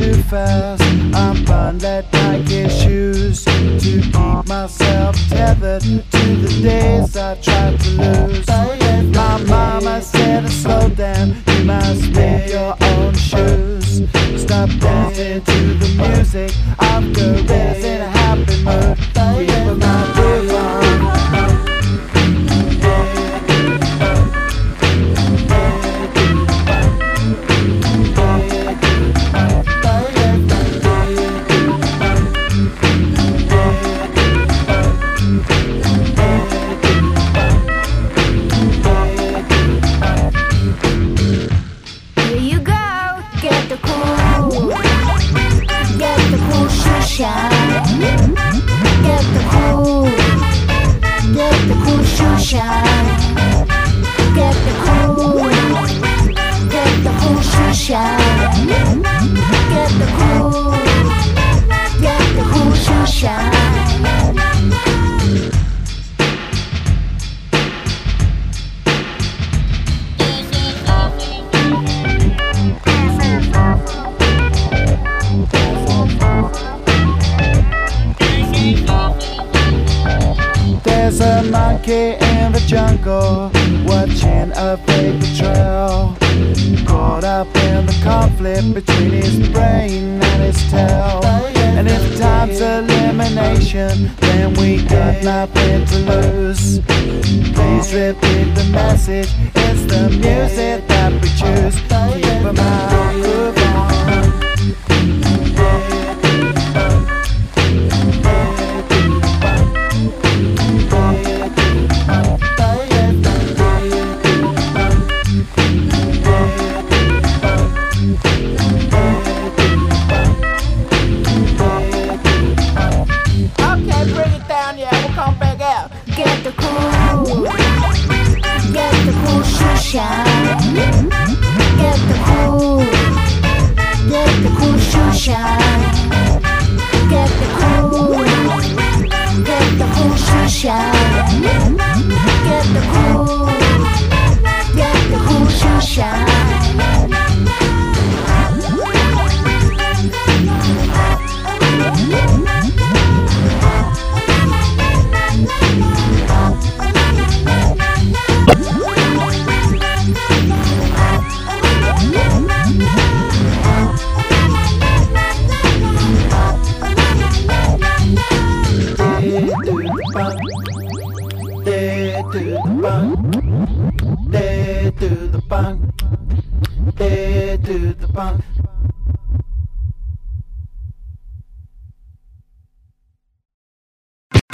too fast. I'm buying that Nike shoes to keep myself tethered to the days I tried to lose. My mama said to slow down, you must make your own shoes. Stop dancing to the music of gorillas in a happy mood. Keep my groove on. Get the cool shoe shine. Get the cool shoe shine. Get the cool shoe shine. There's a monkey in the jungle watching a paper trail, caught up in the conflict between his brain and his tail. And if time's elimination, then we got nothing to lose. Please repeat the message, it's the music that we choose. Keep 'em out, groove on. Get the cool shoe shine. Get the cool shoe shine. Get the cool shoe shine. Get the cool shoe shine. They do the bunk,